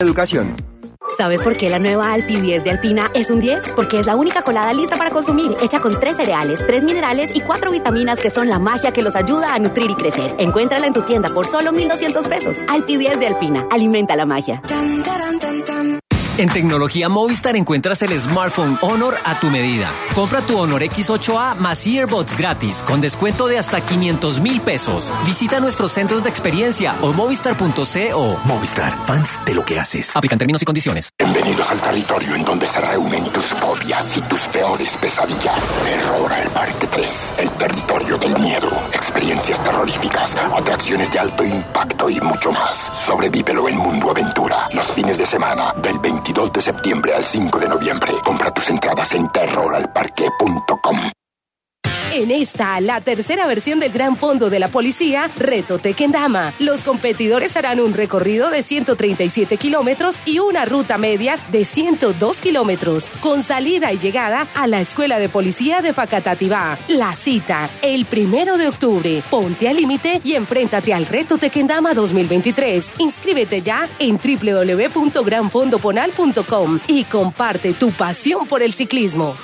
Educación. ¿Sabes por qué la nueva Alpi 10 de Alpina es un 10? Porque es la única colada lista para consumir, hecha con 3 cereales, 3 minerales y 4 vitaminas que son la magia que los ayuda a nutrir y crecer. Encuéntrala en tu tienda por solo 1,200 pesos. Alpi 10 de Alpina. Alimenta la magia. En Tecnología Movistar encuentras el smartphone Honor a tu medida. Compra tu Honor X8A más earbuds gratis con descuento de hasta 500,000 pesos. Visita nuestros centros de experiencia o movistar.co. Movistar, fans de lo que haces. Aplican términos y condiciones. Bienvenidos al territorio en donde se reúnen tus fobias y tus peores pesadillas. Terror al Parque 3, el territorio del miedo. Experiencias terroríficas, atracciones de alto impacto y mucho más. Sobrevívelo en Mundo Aventura. Los fines de semana del 22 de septiembre al 5 de noviembre. Compra tus entradas en terroralparque.com. En esta, la tercera versión del Gran Fondo de la Policía, Reto Tequendama. Los competidores harán un recorrido de 137 kilómetros y una ruta media de 102 kilómetros, con salida y llegada a la Escuela de Policía de Facatativá. La cita, el 1 de octubre. Ponte al límite y enfréntate al Reto Tequendama 2023. Inscríbete ya en www.granfondoponal.com y comparte tu pasión por el ciclismo.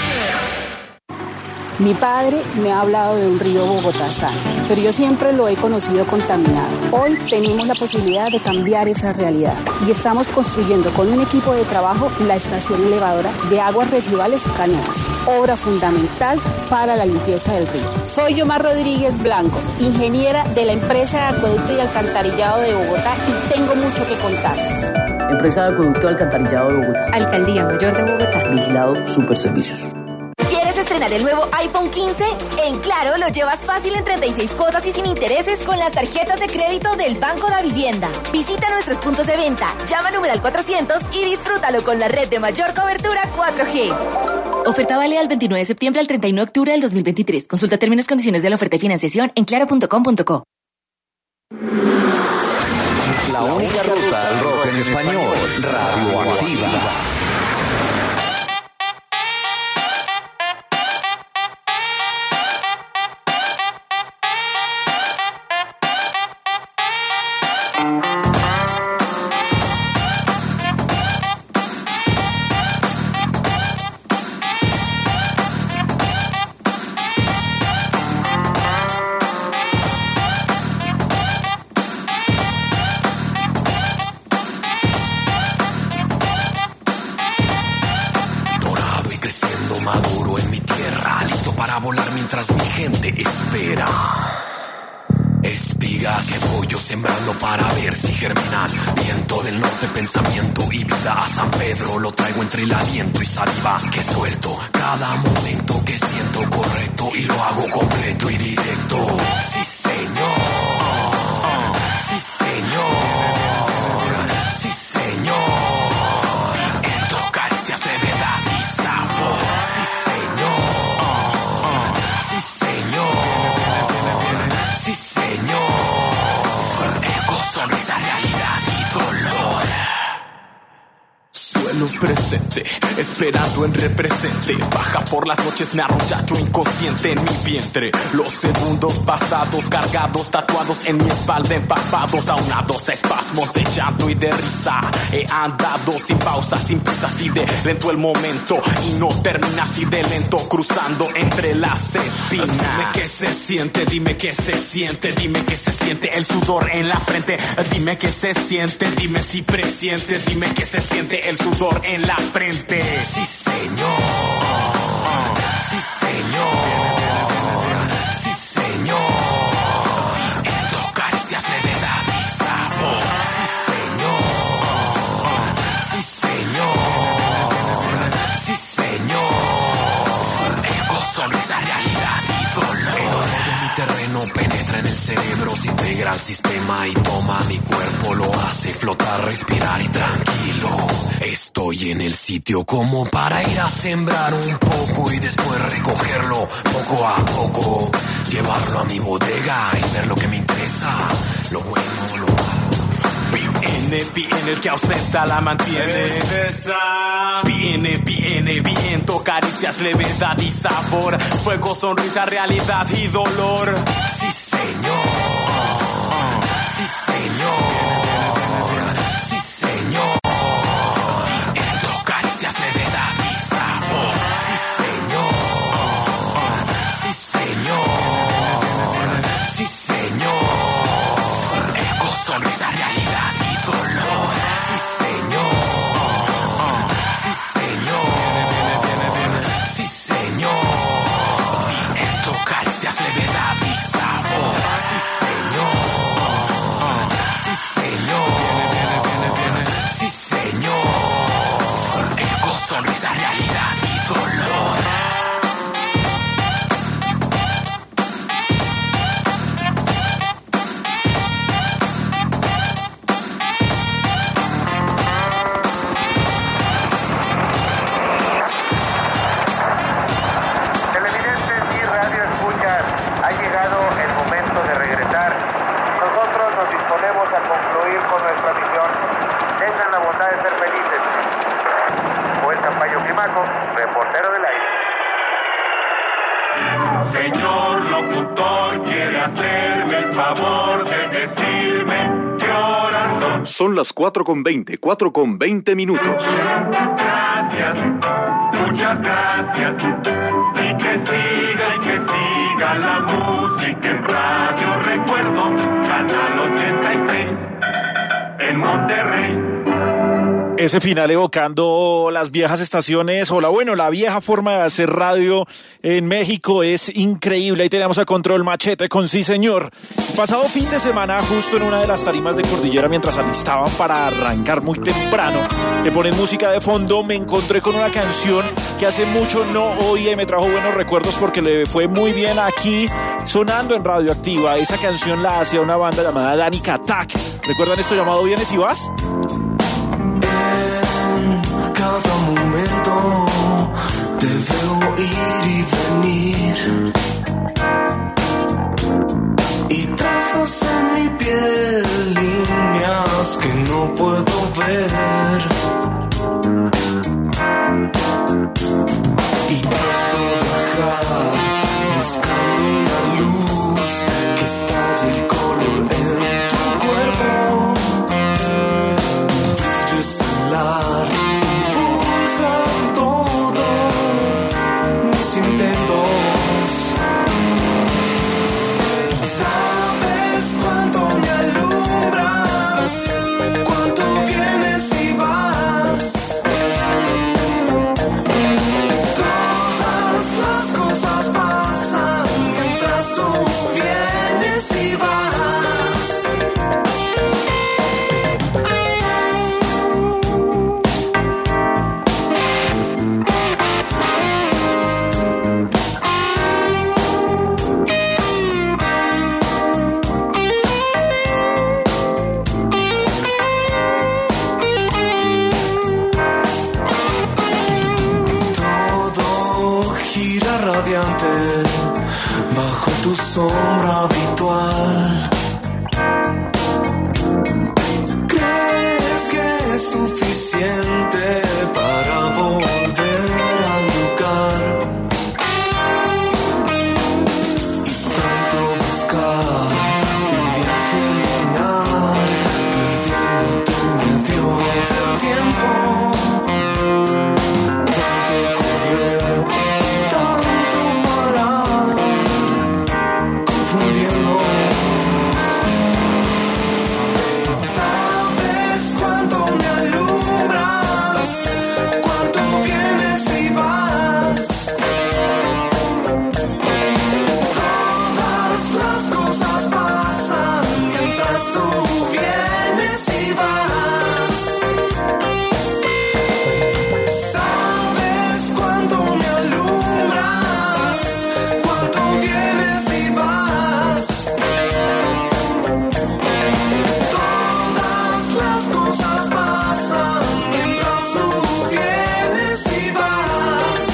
Mi padre me ha hablado de un río Bogotá sano, pero yo siempre lo he conocido contaminado. Hoy tenemos la posibilidad de cambiar esa realidad y estamos construyendo con un equipo de trabajo la estación elevadora de aguas residuales Caneas, obra fundamental para la limpieza del río. Soy Yomar Rodríguez Blanco, ingeniera de la empresa de acueducto y alcantarillado de Bogotá y tengo mucho que contar. Empresa de acueducto y alcantarillado de Bogotá. Alcaldía Mayor de Bogotá. Vigilado Superservicios. ¿Quieres estrenar el nuevo iPhone 15? En Claro lo llevas fácil en 36 cuotas y sin intereses con las tarjetas de crédito del Banco da Vivienda. Visita nuestros puntos de venta, llama al numeral 400 y disfrútalo con la red de mayor cobertura 4G. Oferta válida del 29 de septiembre al 31 de octubre del 2023. Consulta términos y condiciones de la oferta y financiación en claro.com.co. La única ruta al rock en español. Radioactiva. Espera, espigas que voy yo sembrando para ver si germinan. Viento del norte, pensamiento y vida. A San Pedro lo traigo entre el aliento y saliva que suelto. Cada momento que siento correcto y lo hago completo y directo. Sí, señor. Sí, señor. Sí, señor. En tus caricias de verdad y sabor. Sí, señor. Sí, señor, el gozo, esa realidad y dolor. Suelo presente, esperando en represente. Baja por las noches, me arrollacho inconsciente en mi vientre. Los segundos pasados, cargados, tatuados en mi espalda, empapados, aunados a espasmos de llanto y de risa. He andado sin pausa, sin prisa, así de lento el momento. Y no termina así de lento, cruzando entre las espinas. Dime qué se siente, dime qué se siente, dime qué se siente el sudor en la frente. Dime qué se siente, dime si presientes, dime qué se siente el sudor en la frente. Sí, señor. Sí, señor. Sí, señor. En tus caricias levedad y sabor. Sí, señor. Sí, señor. Sí, señor. El gozo, esa realidad y dolor. El oro de mi terreno penetra en el cerebro, se integra al sistema y toma mi cuerpo, lo hace flotar, respirar y tranquilo. Estoy en el sitio como para ir a sembrar un poco y después recogerlo poco a poco, llevarlo a mi bodega y ver lo que me interesa, lo bueno, lo malo. Viene, viene el que ausenta la mantiene. Viene, viene, viento, caricias, levedad y sabor. Fuego, sonrisa, realidad y dolor. Sí, señor. Sí, señor. Sí, señor. Pacheco, reportero del aire. Señor locutor, quiere hacerme el favor de decirme qué horas son. Son las 4:20, 4:20 minutos. Gracias, muchas gracias. Y que siga la música en Radio Recuerdo, Canal 86, en Monterrey. Ese final evocando las viejas estaciones o la vieja forma de hacer radio en México es increíble. Ahí tenemos a Control Machete con Sí Señor. Pasado fin de semana, justo en una de las tarimas de Cordillera, mientras alistaban para arrancar muy temprano, que ponen música de fondo, me encontré con una canción que hace mucho no oía y me trajo buenos recuerdos porque le fue muy bien aquí sonando en Radioactiva. Esa canción la hacía una banda llamada Danik Attack. ¿Recuerdan esto llamado Vienes y Vas? Cada momento te veo ir y venir y trazas en mi piel líneas que no puedo ver y trato de bajar buscando una luz que estalle el color en tu cuerpo. Tu brillo es solar, impulsan todos mis intentos. Sabes cuánto me alumbras, cuánto vienes y vas. Todas las cosas pasan mientras tú vienes y vas. Bajo tu sombra habitual, ¿crees que es suficiente para volver al lugar? Y tanto buscar un viaje lunar, perdiéndote en medio del tiempo. Tanto correr, tanto parar, confundiendo. Sabes cuánto me alumbras, cuánto vienes y vas. Todas las cosas pasan mientras tú vienes y vas. Sabes cuánto me alumbras, cuánto vienes y vas. Todas las cosas pasan mientras tú vienes y vas.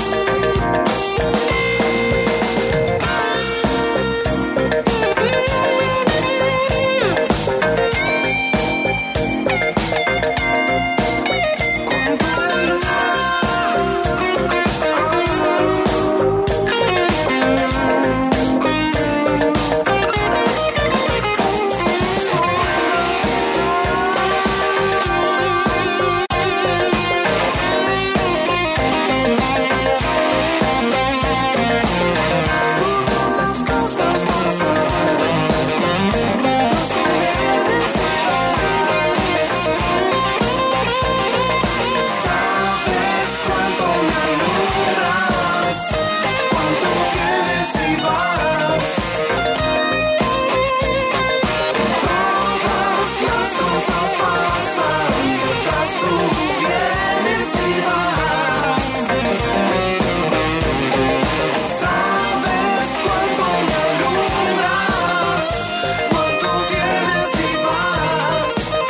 Las cosas pasan mientras tú vienes y vas. Sabes cuánto me alumbras, cuánto vienes y vas. Todas las cosas pasan mientras tú vienes y vas. Sabes cuánto me alumbras, cuánto vienes y vas.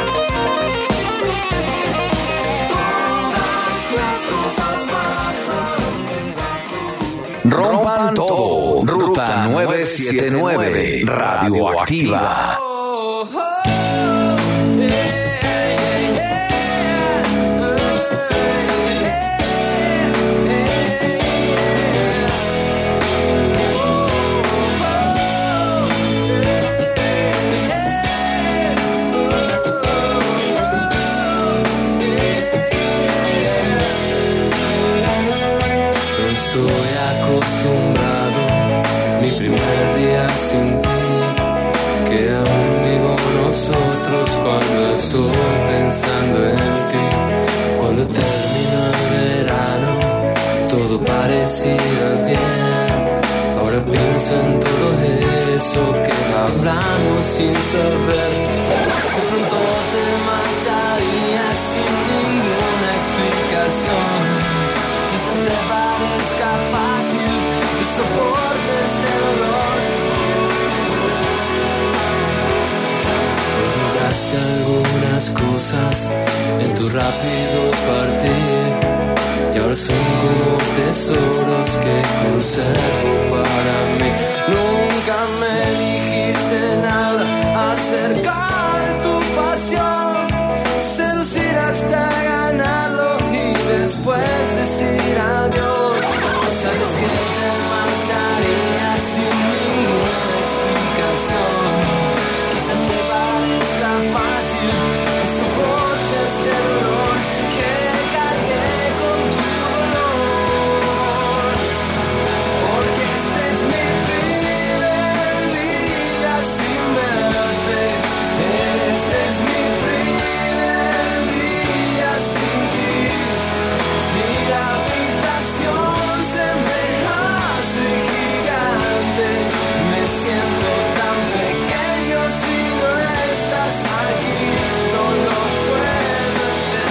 Todas las cosas pasan mientras tú. Rompan todo. Ruta 979. Radioactiva. hablamos sin saber. De pronto te marcharías sin ninguna explicación. Quizás te parezca fácil que soportes este dolor. Olvidaste algunas cosas en tu rápido partir, y ahora son como tesoros que conservo para mí. Nunca me dijiste nada acerca de tu pasión, seducir hasta ganarlo y después decir adiós. Sabes que te marcharías sin ninguna explicación. Quizás te parezca fácil que soportes este dolor, que cargué con tu dolor. Porque este es mi primer día sin verte. Este es mi primer día sin ti. Y la habitación se me hace gigante. Me siento tan pequeño si no estás aquí. No lo puedo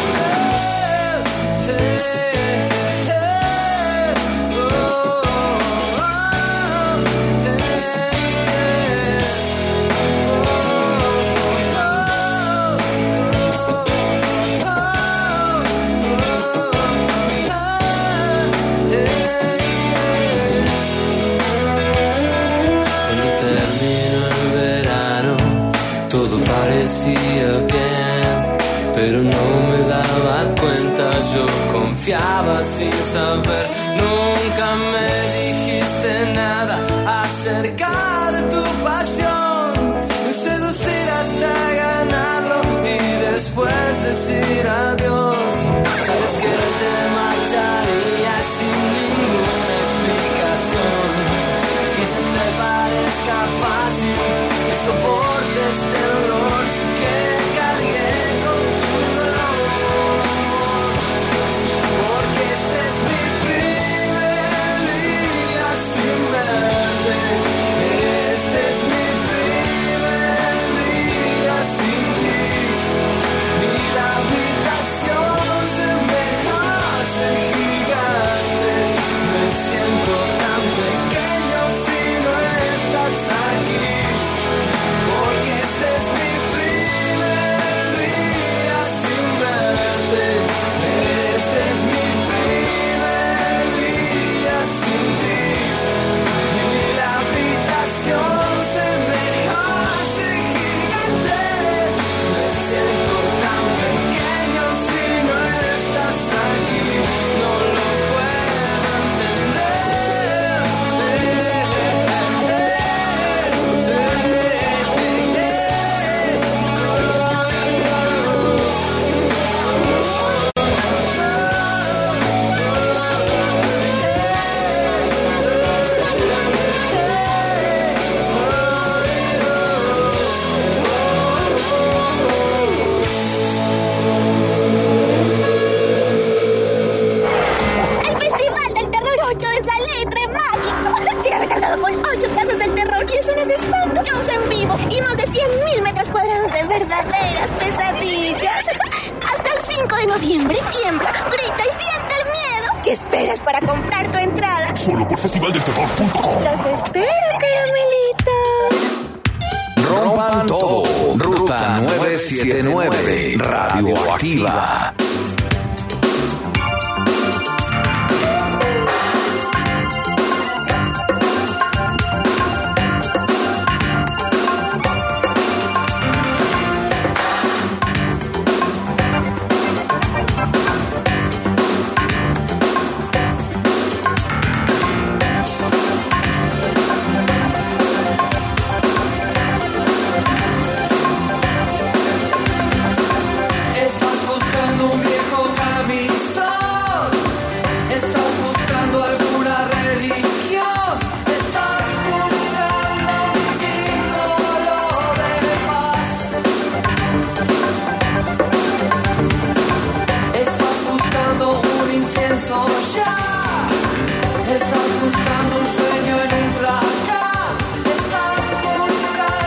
Cuando terminó el verano, todo parecía bien, pero no me daba cuenta, yo confiaba sin saber. Nunca me dijiste nada acerca de tu pasión, seducir hasta ganarlo y después decir adiós. Sabes que te marcharías sin ninguna explicación. Quizás te parezca fácil que soporte este dolor, que cargué con tu dolor. Porque este es mi primer día sin verte. Este es mi primer día sin ti. Y la habitación se me hace gigante. Me siento tan pequeño si no estás aquí. Porque este es mi primer día sin verte. Este es mi primer día sin ti. Y la habitación se me hace gigante. Me siento tan pequeño si no estás aquí. No lo puedo El Festival del Terror 8 de Salitre Mágico llega recargado con 8 casas del terror y zonas de espanto, shows en vivo y más de 100.000 metros cuadrados de verdaderas pesadillas. Hasta el 5 de noviembre, tiembla, grita y siente el miedo. ¿Qué esperas para comprar tu entrada? Solo por festivaldelterror.com. Los espero, caramelito. Rompan todo. Ruta 979. Radioactiva. Estás buscando un viejo camisón, estás buscando alguna religión, estás buscando un símbolo de paz. Estás buscando un incienso ya, estás buscando un sueño en un placar, estás buscando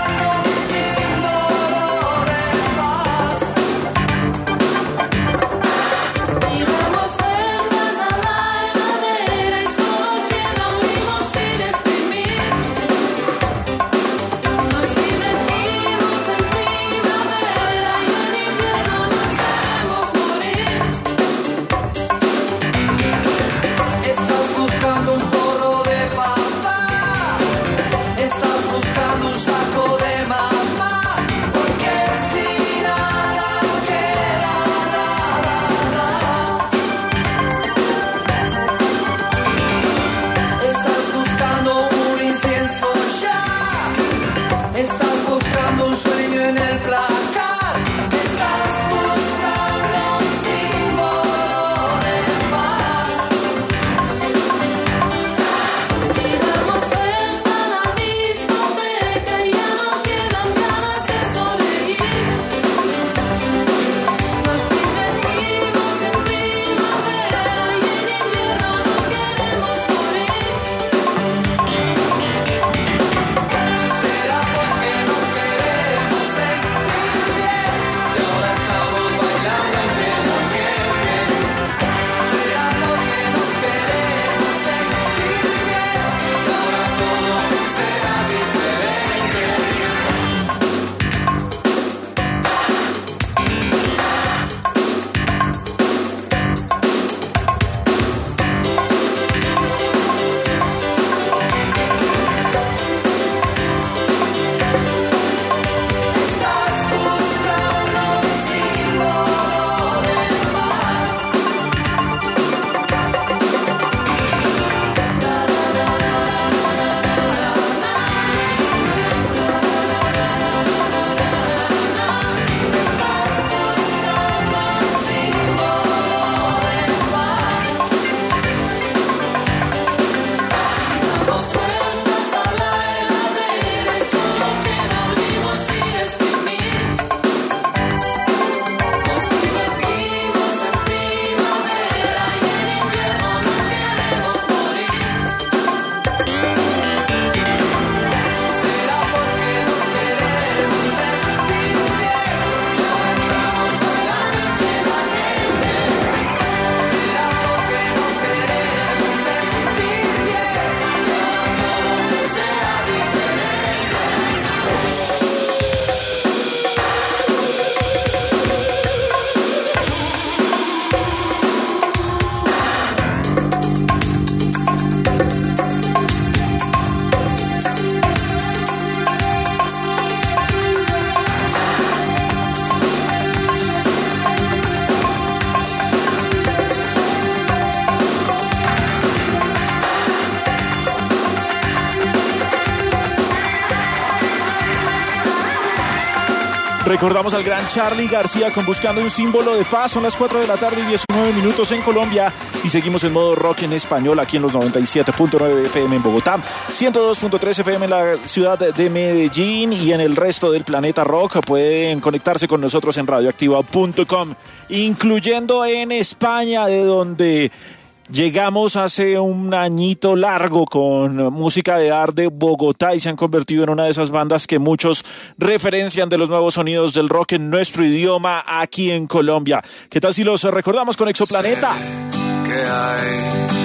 Recordamos al gran Charly García con Buscando un símbolo de paz. Son las 4 de la tarde y 19 minutos en Colombia. Y seguimos en modo rock en español aquí en los 97.9 FM en Bogotá, 102.3 FM en la ciudad de Medellín y en el resto del planeta rock. Pueden conectarse con nosotros en radioactiva.com, incluyendo en España, de donde llegamos hace un añito largo con música de Ar de Bogotá y se han convertido en una de esas bandas que muchos referencian de los nuevos sonidos del rock en nuestro idioma aquí en Colombia. ¿Qué tal si los recordamos con Exoplaneta? Sé que hay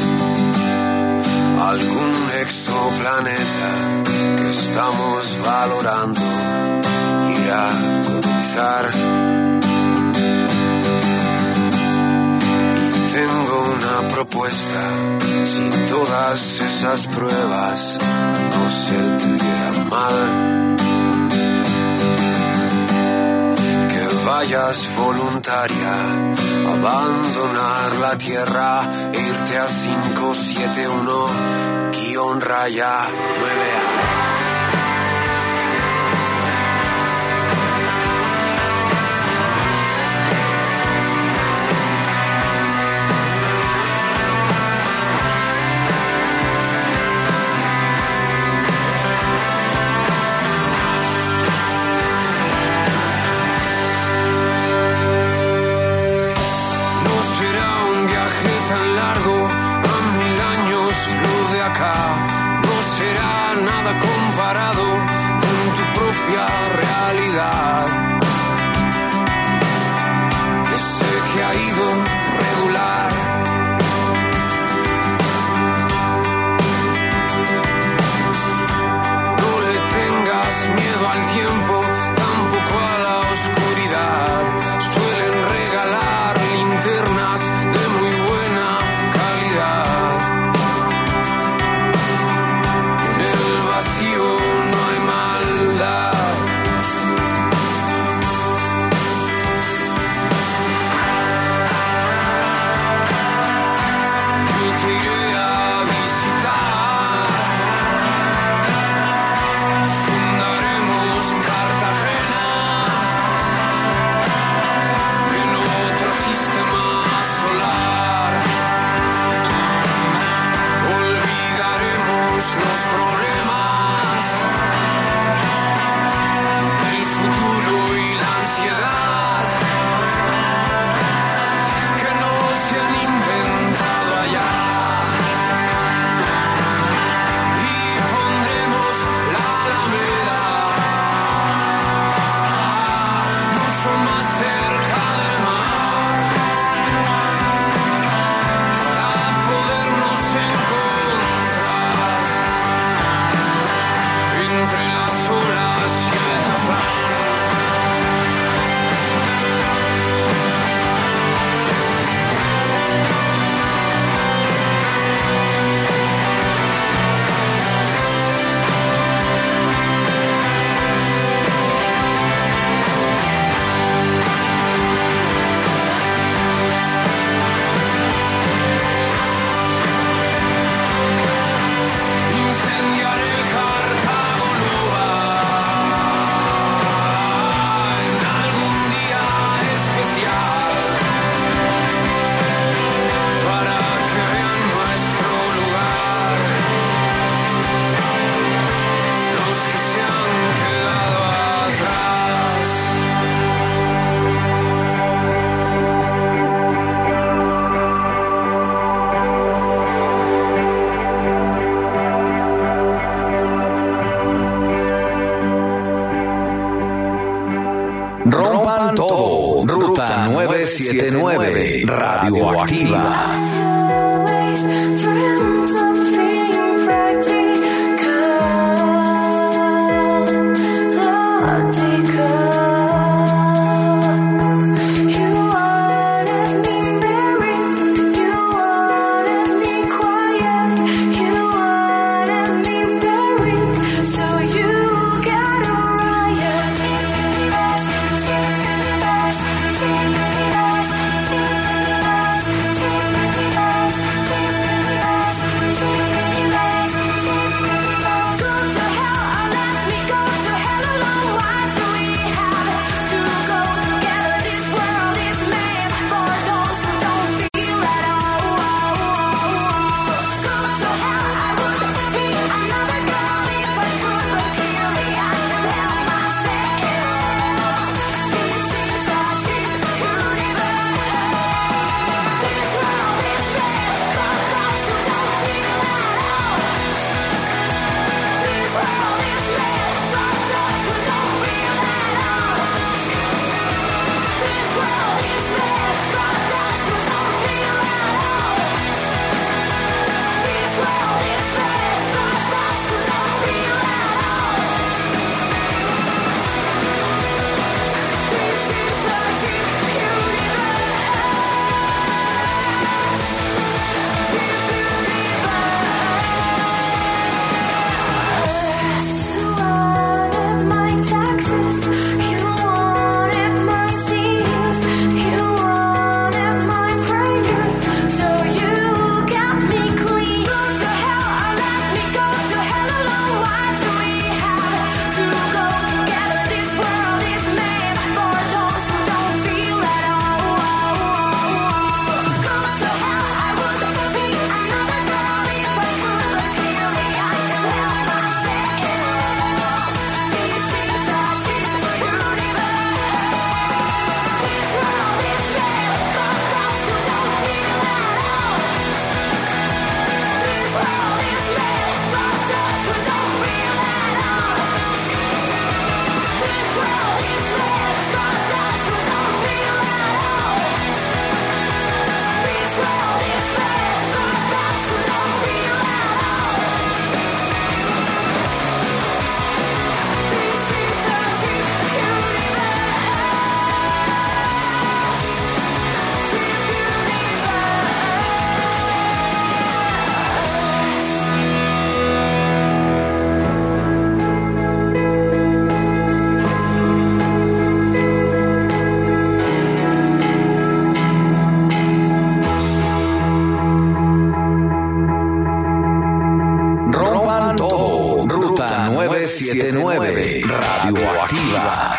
algún exoplaneta que estamos valorando ir a colonizar. Tengo una propuesta, si todas esas pruebas no se te dieran mal, que vayas voluntaria a abandonar la tierra e irte a 571-9A. Tan largo, a 1000 años luz de acá, no será nada comparado con tu propia realidad, que sé que ha ido regular. No le tengas miedo al tiempo, tampoco a la oscuridad, suelen regalar linternas de muy buena calidad. En el vacío no hay maldad. Yo te iré a visitar. Fundaremos Cartagena en otro sistema solar. Olvidaremos los problemas, el futuro y la ansiedad que no se han inventado allá. Y pondremos la Alameda mucho más cerca del mar para podernos encontrar entre las olas y el zafrán. Incendiar el Cartago Nova en algún día especial para que vean nuestro lugar los que se han quedado atrás. Rompan todo. Ruta 979. Radioactiva. 979 Radioactiva.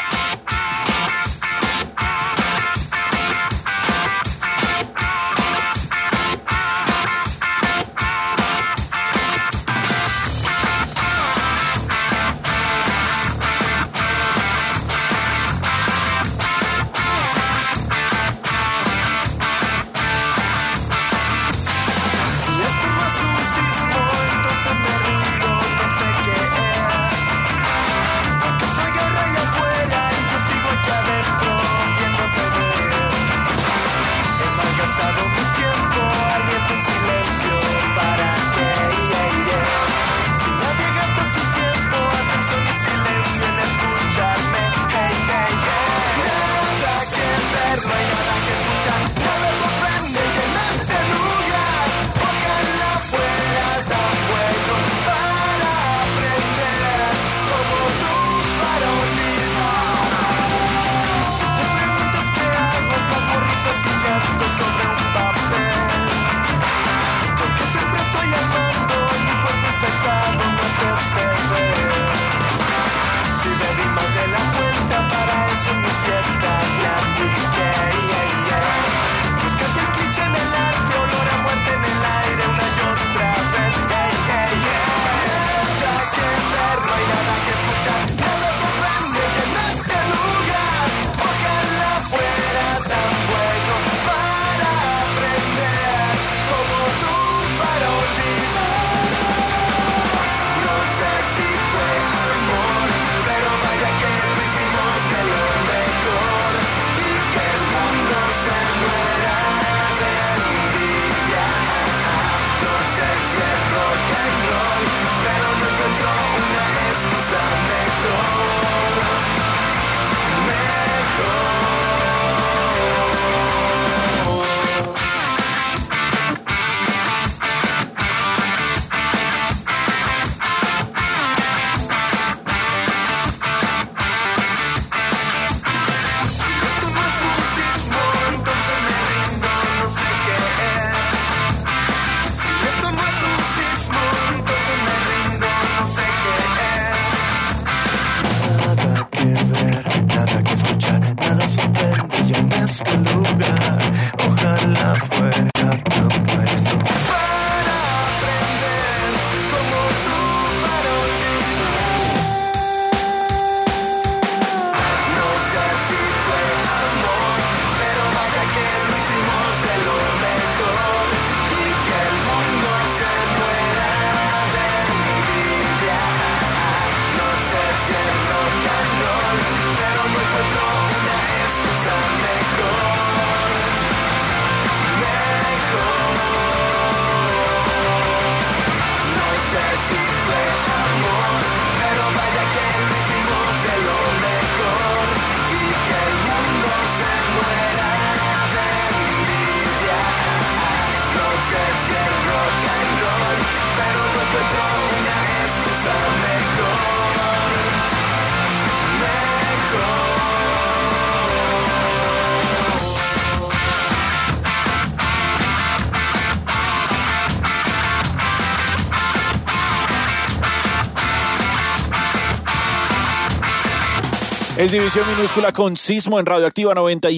Es División Minúscula con Sismo en Radioactiva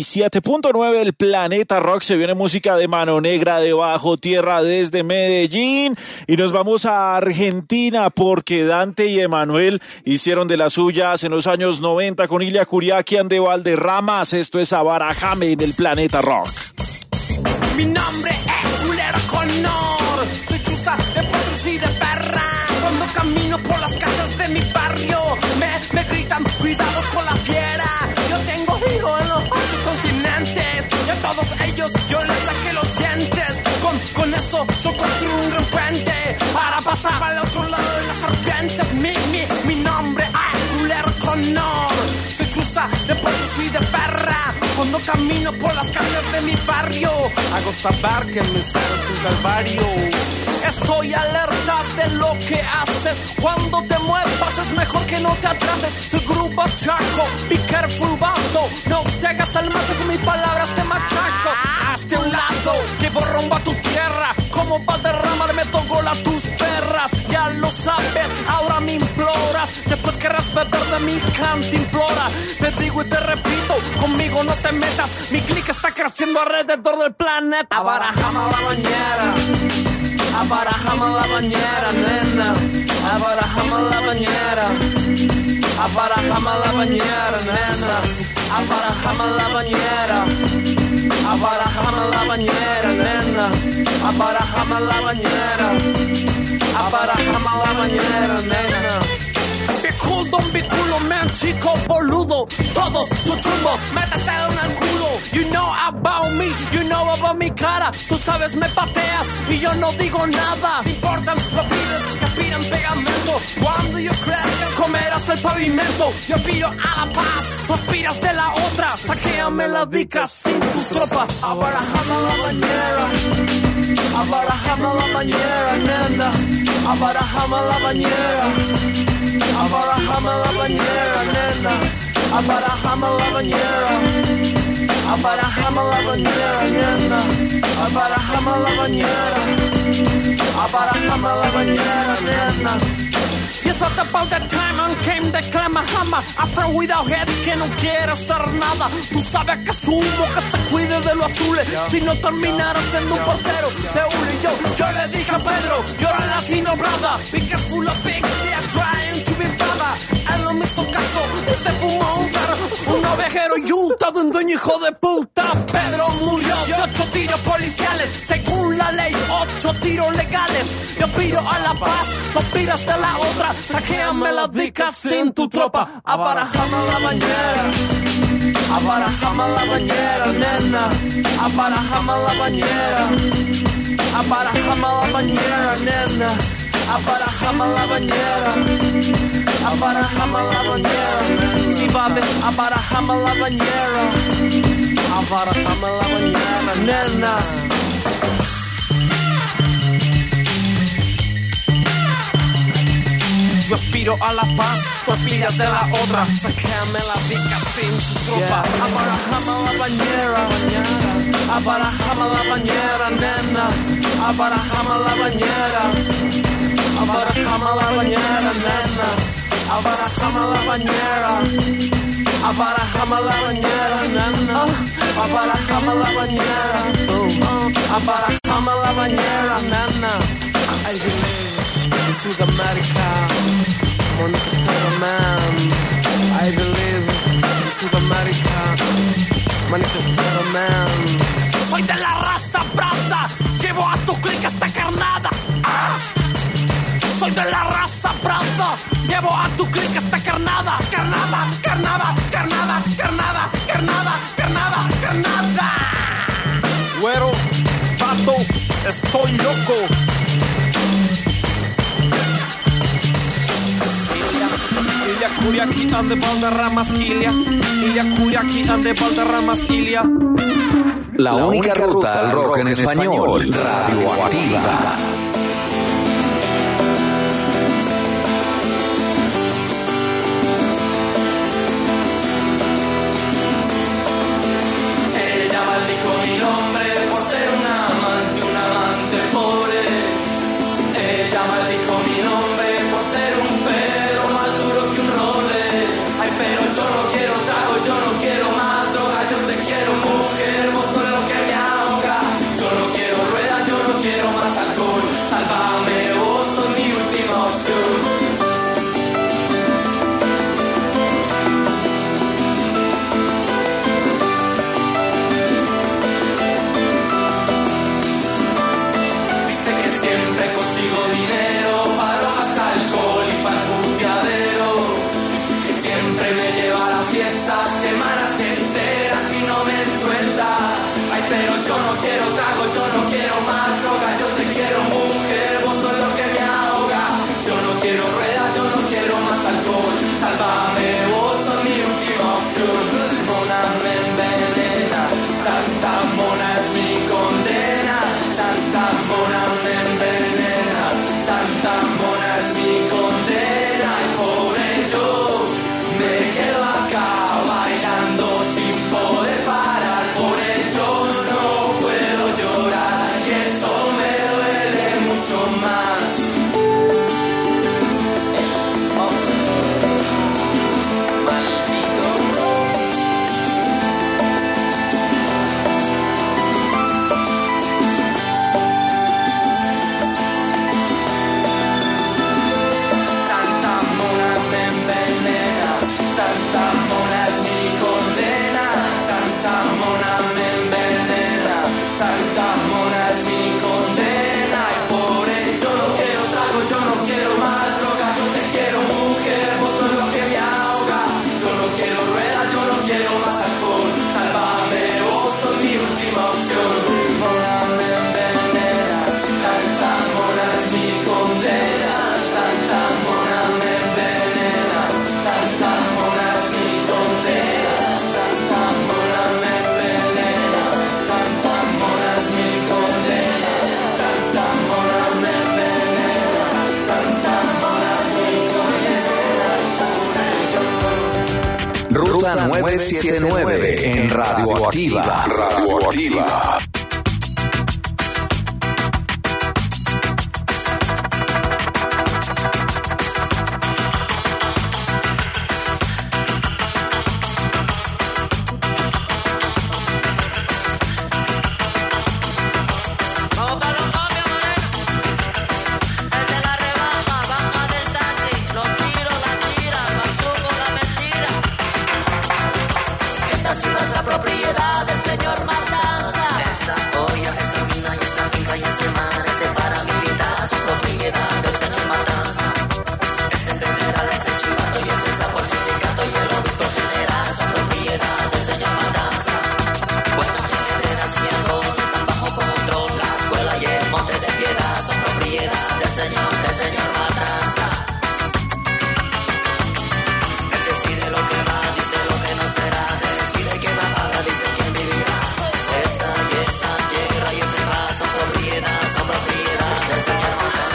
97.9. El Planeta Rock. Se viene música de Mano Negra, de Bajo Tierra desde Medellín. Y nos vamos a Argentina porque Dante y Emanuel hicieron de las suyas en los años 90 con Ilia Curiaquian de Valderramas. Esto es Abarajame en el Planeta Rock. Mi nombre es Culero Conor. Soy cruza de potros y de perra. Cuando camino por las calles de mi barrio me gritan, cuidado con la fiera. Yo tengo hijos en los 8 continentes y a todos ellos yo les saqué los dientes. Con eso yo construí un gran puente para pasar al otro lado de las serpientes. Mi nombre es Culero Conor. Soy cruza de potros y de perra. Cuando camino por las calles de mi barrio hago saber que mi ser es un calvario. Estoy alerta de lo que haces. Cuando te muevas es mejor que no te atrases. Soy grupo chaco, be careful vato. No te hagas al macho, con mis palabras te machaco. Hazte a un lado, llevo rumbo a tu tierra. Como Valderrama me tocó a tus perras. Ya lo sabes, ahora me imploras. Después mi cantimplora. Te digo y te repito, conmigo no te metas. Mi clique está creciendo alrededor del planeta. Abarajame la bañera, abarajame la bañera, nena. Abarajame la bañera, abarajame la bañera, nena. Abarajame la bañera, abarajame la bañera, nena. Abarajame la bañera, abarajame la bañera, nena. Biculo, man, chico boludo. Todos tus chumbos, métetelo en el culo. You know about me, you know about mi cara. Tú sabes, me pateas y yo no digo nada. Te importan los pibes que aspiran pegamento. Cuando yo crezca comerás el pavimento. Yo pido a la paz, tú aspiras de la otra. Saquéame la dica sin tu tropa. Abarajame la bañera, abarajame la bañera, nena. Abarajame la bañera, abarajame la bañera, nena. Abarajame la bañera, abarajame la bañera, nena. Abarajame la bañera, abarajame la bañera, nena. Yes, at about that time and came the clamahama. After without head que no quiere hacer nada. Tú sabes que sumo que se cuide de los azules. Si no terminara siendo un portero de uno y yo le dije a Pedro, you're a Latino brother. Be careful of big, they are trying to be brother. Él no me hizo caso, se fumó un perro. Un ovejero y un todo un dueño hijo de puta. Pedro murió de 8 tiros policiales. Según la ley, 8 tiros legales. Yo pido a la paz, tú aspiras de la otra. Saquéame la dica sin tu tropa. Abarajame la bañera, abarajame la bañera, nena. Abarajame la bañera, abarajame la bañera, nena. Abarajame la bañera, abarajame la bañera. Si babe, abarajame la bañera, abarajame la bañera, nena. Yo aspiro a la paz, tú aspiras de la otra. Saquéame la dica sin tu tropa. Abarajame la bañera, abarajame la bañera, nena. Abarajame la bañera, abarajame la bañera, nena. Abarajame la bañera, abarajame la bañera, nena. Abarajame la bañera, abarajame la bañera, nena. I believe in Sudamérica, Monica man. I believe in Sudamérica, Monica man. Soy de la raza brava, llevo a tu clique esta carnada. Soy de la raza brava, llevo a tu clique esta carnada. Carnada, carnada, carnada, carnada, carnada, carnada, carnada. Güero, pato, estoy loco. Ilia Curiaki ande Valderramas, Ilia. Ilia Curiaki ande Valderramas, Ilia. La única ruta al rock en español. Radioactiva. Ella maldijo mi nombre por ser un amante pobre. Ella maldijo mi nombre por ser un perro más duro que un roble. Ay, pero yo no quiero trago, yo no quiero más droga. Yo te quiero, mujer, vos sos lo que me ahoga. Yo no quiero rueda, yo no quiero más alcohol. Sálvame, vos sos mi última opción. Ruta 979 en Radioactiva. Radioactiva. Propiedad del señor Matanza. Esa olla, esa mina y esa finca y ese mar, ese paramilitar son propiedad del señor Matanza. Ese federal, ese chivato y ese sabor sindicato y el obispo general son propiedad del señor Matanza. Buenas generas miembros están bajo control. La escuela y el monte de piedad son propiedad del señor Matanza. Él decide lo que va, dice lo que no será, decide quién la paga, dice quién vivirá. Esa y esa tierra y ese mar son propiedad del señor Matanza.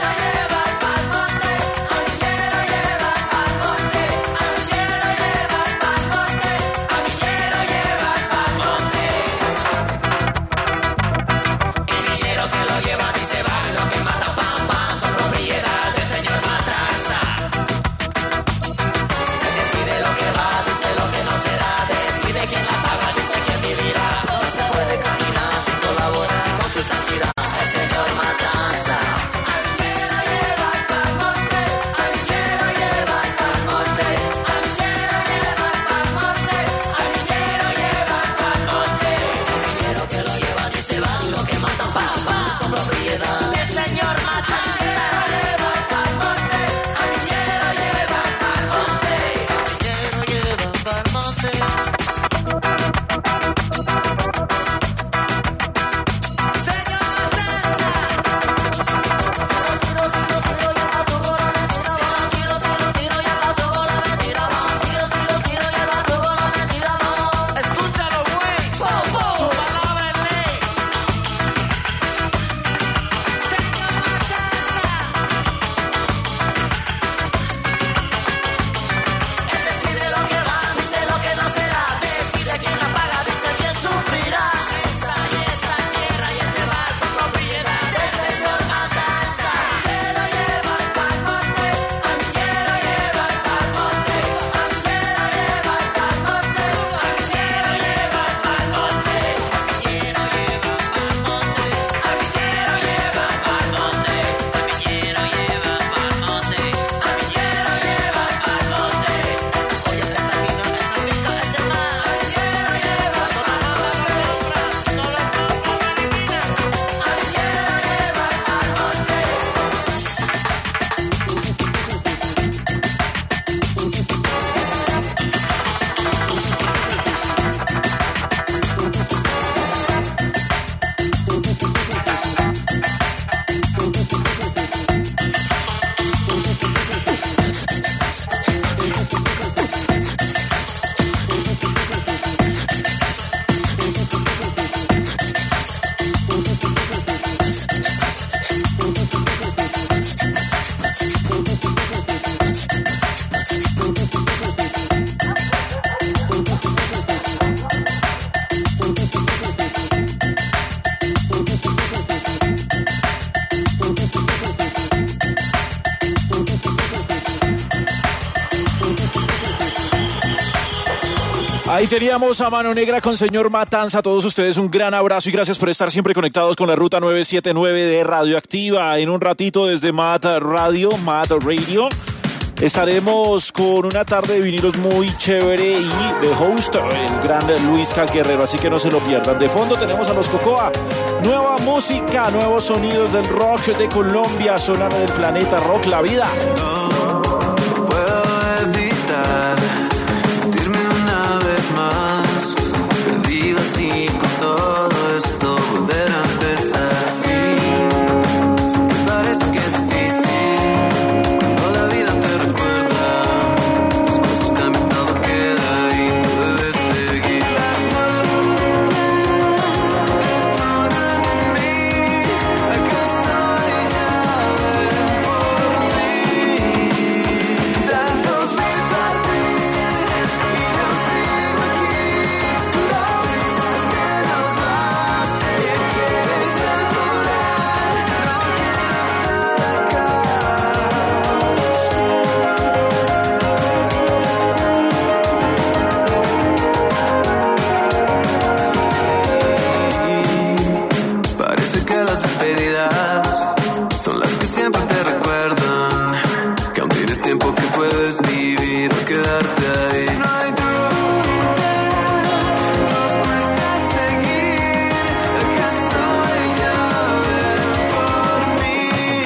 Ahí teníamos a Mano Negra con señor Matanza. A todos ustedes un gran abrazo y gracias por estar siempre conectados con la Ruta 979 de Radioactiva. En un ratito desde Mata Radio, estaremos con una tarde de vinilos muy chévere y de host el gran Luis Guerrero, así que no se lo pierdan. De fondo tenemos a los Cocoa. Nueva música, nuevos sonidos del rock de Colombia, sonando del planeta rock, la vida. No puedo evitar sentirme una vez más perdido así con todo esto, volver a empezar así. Sé que parece que es difícil cuando la vida te recuerda, las cosas cambian, todo queda y tú debes seguir. Las montañas detonan en mí, acá estoy, ya ven por mí. heridas son las que siempre te recuerdan que aún tienes tiempo que puedes vivir o quedarte ahí. No hay dudas, nos cuesta seguir. Acá estoy, ya ven por mí.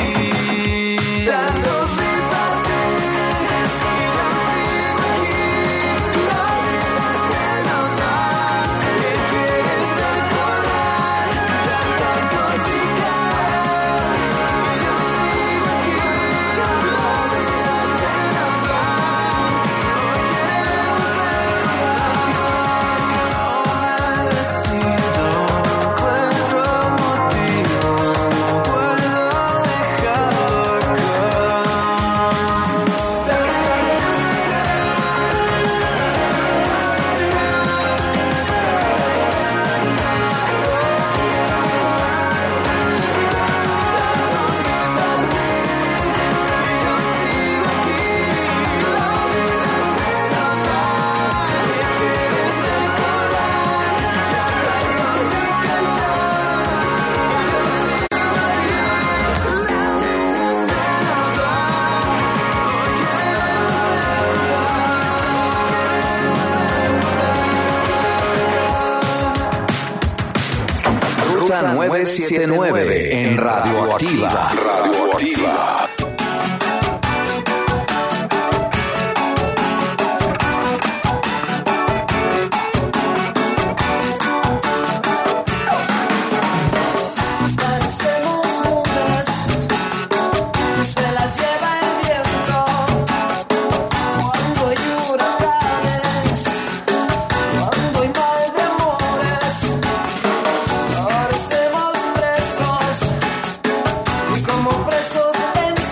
Tantos mil partes y yo sigo aquí. La vida se nos da. ¿Qué quieres recordar? Ya tanto Ruta 979 en Radioactiva. Radioactiva. Como presos en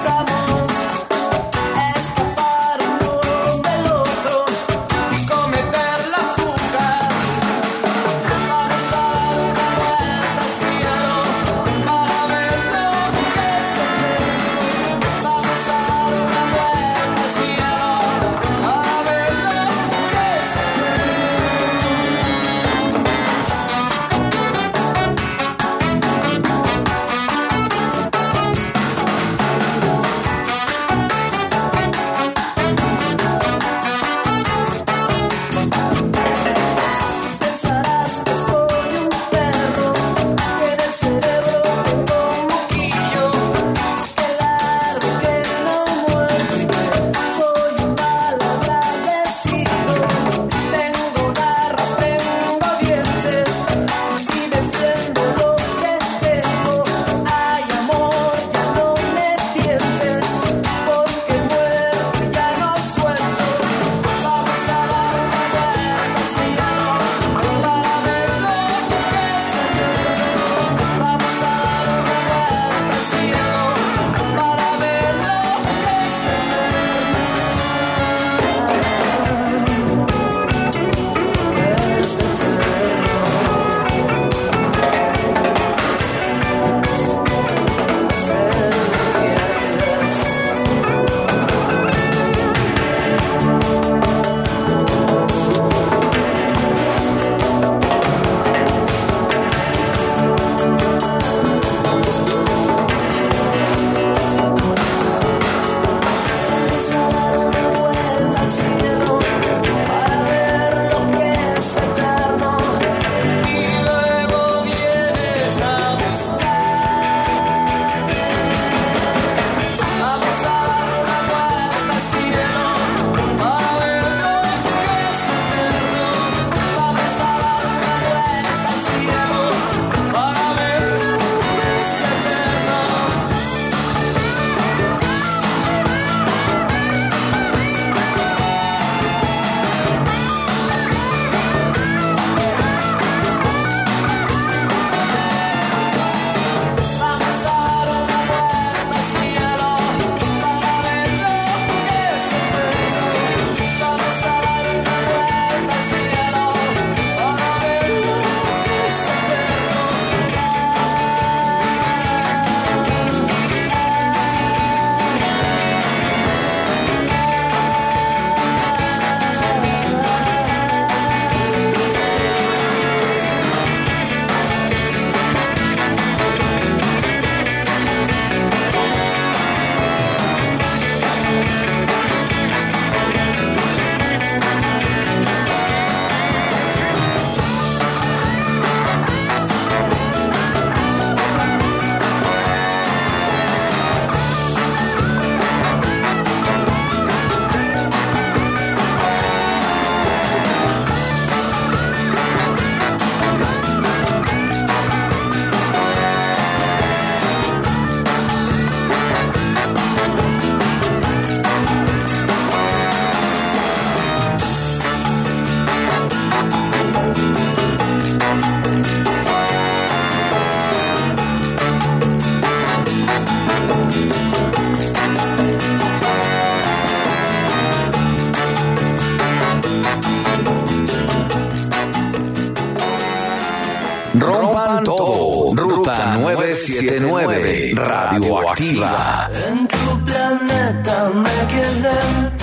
979 Radioactiva. En tu planeta me quedé.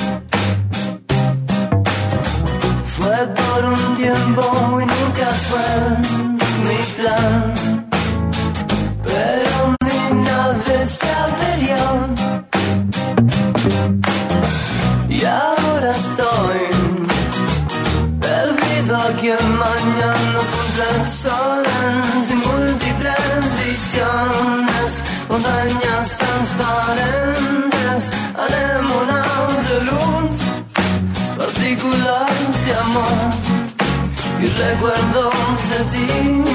Fue por un tiempo y nunca fue mi plan. Pero mi nave se averió. Y ahora estoy perdido aquí en mañanas contra el sol, sin múltiples visiones, montañas transparentes, anémonas de luz, partículas de amor y recuerdos de ti.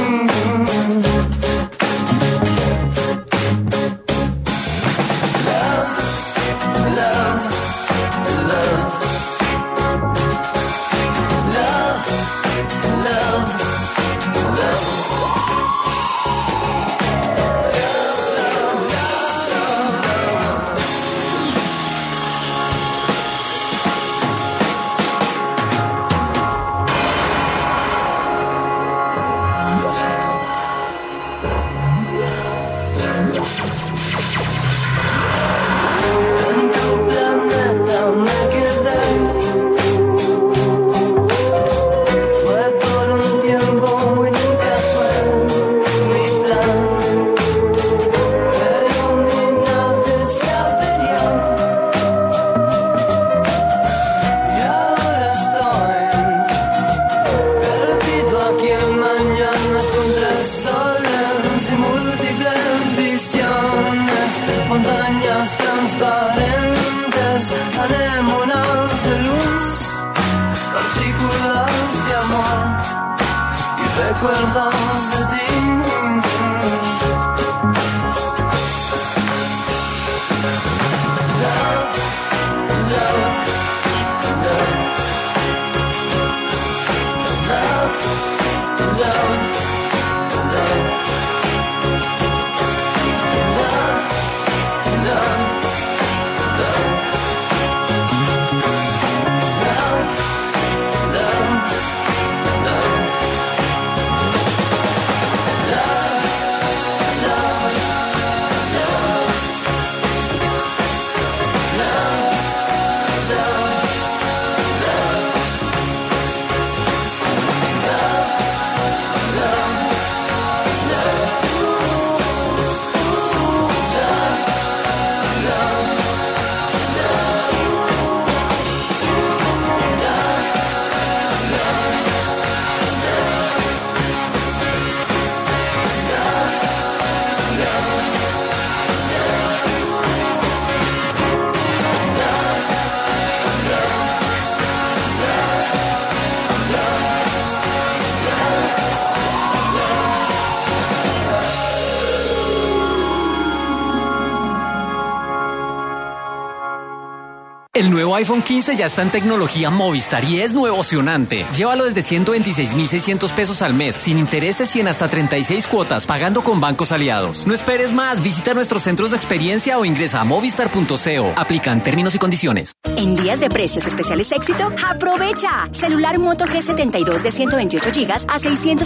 El nuevo iPhone 15 ya está en tecnología Movistar y es nuevocionante. Llévalo desde 126.600 pesos al mes, sin intereses y en hasta 36 cuotas, pagando con bancos aliados. No esperes más, visita nuestros centros de experiencia o ingresa a movistar.co. Aplican términos y condiciones. En días de precios especiales Éxito, ¡aprovecha! Celular Moto G72 de 128 GB a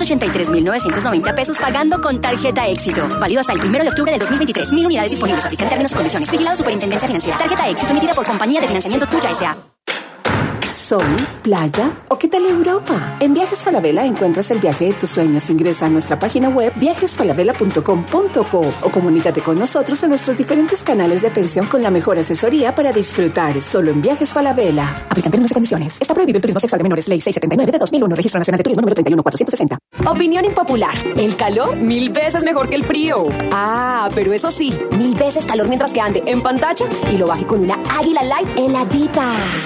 683.990 pesos pagando con tarjeta Éxito. Válido hasta el 1 de octubre del 2023. 1000 unidades disponibles. Aplican términos y condiciones. Vigilado Superintendencia Financiera. Tarjeta Éxito emitida por Compañía de Financiamiento Tuya S.A. ¿Sol? ¿Playa? ¿O qué tal Europa? En Viajes Falabella encuentras el viaje de tus sueños. Ingresa a nuestra página web viajesfalabella.com.co o comunícate con nosotros en nuestros diferentes canales de atención con la mejor asesoría para disfrutar solo en Viajes Falabella. Aplican términos y condiciones. Está prohibido el turismo sexual de menores. Ley 679 de 2001. Registro Nacional de Turismo número 31460. Opinión impopular. El calor 1000 veces mejor que el frío. Ah, pero eso sí, 1000 veces calor mientras que ande en pantalla y lo baje con una Águila Light heladita.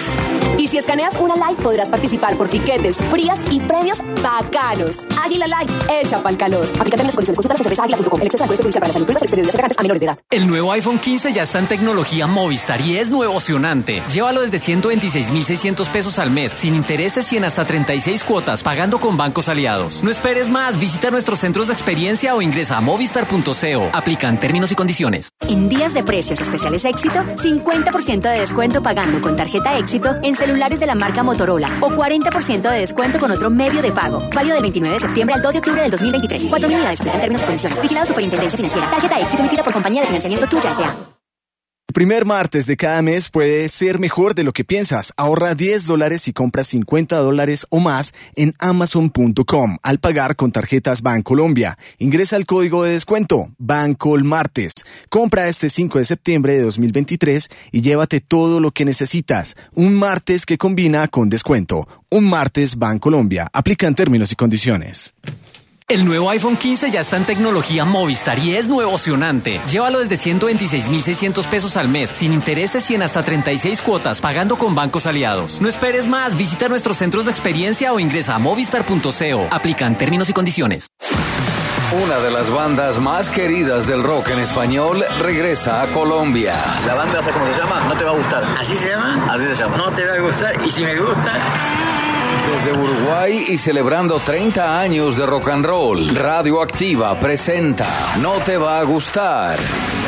Y si escaneas una Light podrás participar por tiquetes, frías y premios bacanos. Águila Light, hecha pa'l calor. Aplica términos y condiciones. Consulta las asesorías águila.com. El exceso de alcohol es perjudicial para la salud. Pruebas el exterior de semejantes a menores de edad. El nuevo iPhone 15 ya está en tecnología Movistar y es nuevocionante. Llévalo desde 126.600 pesos al mes, sin intereses y en hasta 36 cuotas, pagando con bancos aliados. No esperes más, visita nuestros centros de experiencia o ingresa a movistar.co. Aplican términos y condiciones. En días de precios especiales Éxito, 50% de descuento pagando con tarjeta Éxito en celulares de la marca marca Motorola o 40% de descuento con otro medio de pago. Válido del 29 de septiembre al 2 de octubre del 2023. 4.000 unidades en términos y condiciones. Vigilado Superintendencia Financiera. Tarjeta Éxito emitida por Compañía de Financiamiento Tuya S.A. El primer martes de cada mes puede ser mejor de lo que piensas. Ahorra $10 y compra $50 o más en Amazon.com al pagar con tarjetas Bancolombia. Ingresa el código de descuento BANCOLMARTES. Compra este 5 de septiembre de 2023 y llévate todo lo que necesitas. Un martes que combina con descuento. Un martes Bancolombia. Aplican términos y condiciones. El nuevo iPhone 15 ya está en tecnología Movistar y es nuevocionante. Llévalo desde 126.600 pesos al mes, sin intereses y en hasta 36 cuotas, pagando con bancos aliados. No esperes más, visita nuestros centros de experiencia o ingresa a movistar.co. Aplican términos y condiciones. Una de las bandas más queridas del rock en español regresa a Colombia. La banda, ¿sabes cómo se llama? No te va a gustar. ¿Así se llama? Así se llama. No te va a gustar, y si me gusta... Desde Uruguay y celebrando 30 años de rock and roll, Radioactiva presenta No te va a gustar.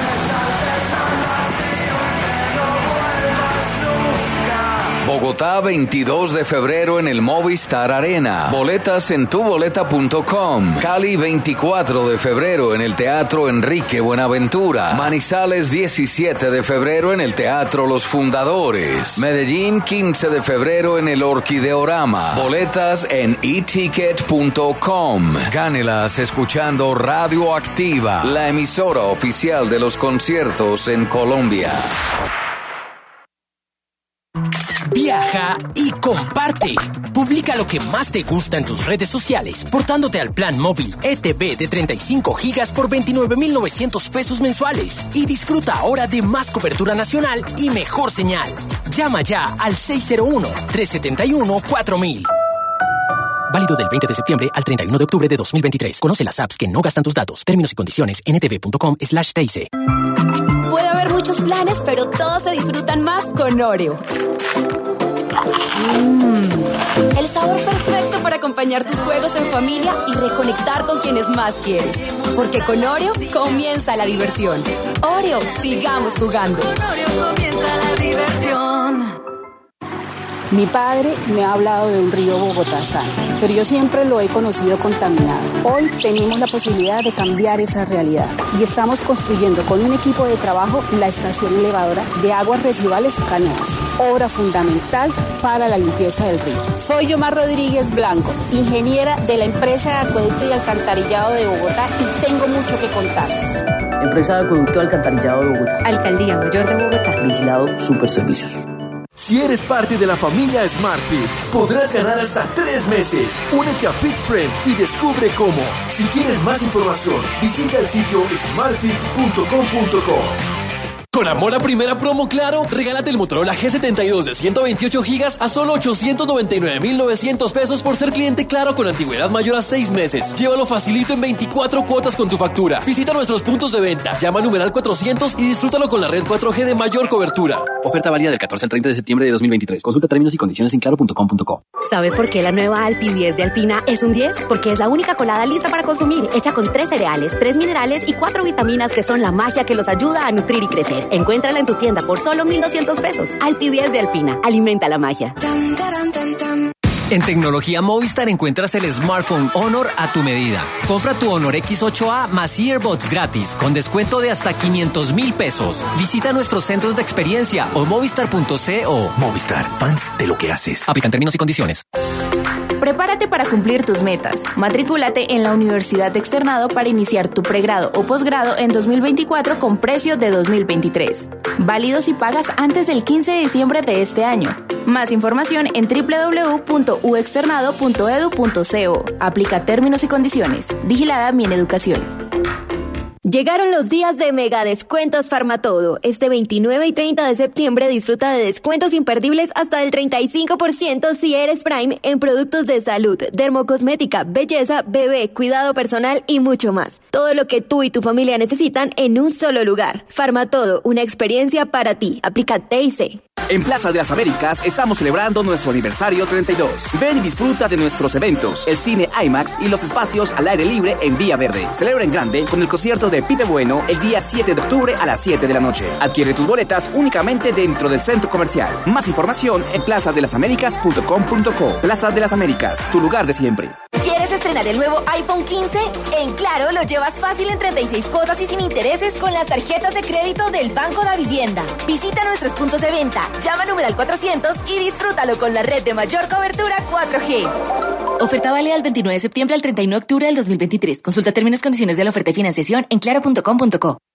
Bogotá, 22 de febrero en el Movistar Arena. Boletas en tuboleta.com. Cali, 24 de febrero en el Teatro Enrique Buenaventura. Manizales, 17 de febrero en el Teatro Los Fundadores. Medellín, 15 de febrero en el Orquideorama. Boletas en eticket.com. Gánelas escuchando Radioactiva, la emisora oficial de los conciertos en Colombia. Viaja y comparte. Publica lo que más te gusta en tus redes sociales, portándote al plan móvil ETV de 35 gigas por 29.900 pesos mensuales. Y disfruta ahora de más cobertura nacional y mejor señal. Llama ya al 601-371-4000. Válido del 20 de septiembre al 31 de octubre de 2023. Conoce las apps que no gastan tus datos. Términos y condiciones ntv.com/TIC. Puede haber muchos planes, pero todos se disfrutan más con Oreo. El sabor perfecto para acompañar tus juegos en familia y reconectar con quienes más quieres. Porque con Oreo comienza la diversión. Oreo, sigamos jugando. Con Oreo comienza la diversión. Mi padre me ha hablado de un río Bogotá sano, pero yo siempre lo he conocido contaminado. Hoy tenemos la posibilidad de cambiar esa realidad y estamos construyendo con un equipo de trabajo la estación elevadora de aguas residuales Caneas, obra fundamental para la limpieza del río. Soy Yomar Rodríguez Blanco, ingeniera de la empresa de acueducto y alcantarillado de Bogotá y tengo mucho que contar. Empresa de acueducto y alcantarillado de Bogotá. Alcaldía Mayor de Bogotá. Vigilado Superservicios. Si eres parte de la familia SmartFit, podrás ganar hasta 3 meses. Únete a FitFriend y descubre cómo. Si quieres más información, visita el sitio smartfit.com.co. Con amor a primera promo Claro, regálate el Motorola G72 de 128 gigas a solo 899.900 pesos por ser cliente Claro con antigüedad mayor a 6 meses. Llévalo facilito en 24 cuotas con tu factura. Visita nuestros puntos de venta, llama al numeral 400 y disfrútalo con la red 4G de mayor cobertura. Oferta válida del 14 al 30 de septiembre de 2023. Consulta términos y condiciones en claro.com.co. ¿Sabes por qué la nueva Alpi 10 de Alpina es un 10? Porque es la única colada lista para consumir, hecha con 3 cereales, 3 minerales y 4 vitaminas que son la magia que los ayuda a nutrir y crecer. Encuéntrala en tu tienda por solo 1.200 pesos. Alpi 10 de Alpina. Alimenta la magia. En tecnología Movistar encuentras el smartphone Honor a tu medida. Compra tu Honor X8A más earbuds gratis, con descuento de hasta 500.000 pesos. Visita nuestros centros de experiencia o movistar.co. Movistar, fans de lo que haces. Aplican términos y condiciones. Prepárate para cumplir tus metas. Matricúlate en la Universidad Externado para iniciar tu pregrado o posgrado en 2024 con precio de 2023. Válido si pagas antes del 15 de diciembre de este año. Más información en www.uexternado.edu.co. Aplica términos y condiciones. Vigilada Mineducación. Llegaron los días de mega descuentos Farmatodo. Este 29 y 30 de septiembre disfruta de descuentos imperdibles hasta del 35% si eres Prime en productos de salud, dermocosmética, belleza, bebé, cuidado personal y mucho más. Todo lo que tú y tu familia necesitan en un solo lugar. Farmatodo, una experiencia para ti. Aplica TIC. En Plaza de las Américas estamos celebrando nuestro aniversario 32. Ven y disfruta de nuestros eventos, el cine IMAX y los espacios al aire libre en Vía Verde. Celebra en grande con el concierto de de Pipe Bueno el día 7 de octubre a las 7 de la noche. Adquiere tus boletas únicamente dentro del centro comercial. Más información en plazadelasaméricas.com.co. Plaza de las Américas, tu lugar de siempre. ¿Quieres estrenar el nuevo iPhone 15? En Claro lo llevas fácil en 36 cuotas y sin intereses con las tarjetas de crédito del Banco da Vivienda. Visita nuestros puntos de venta, llama numeral 400 y disfrútalo con la red de mayor cobertura 4G. Oferta válida del 29 de septiembre al 31 de octubre del 2023. Consulta términos y condiciones de la oferta y financiación en claro.com.co.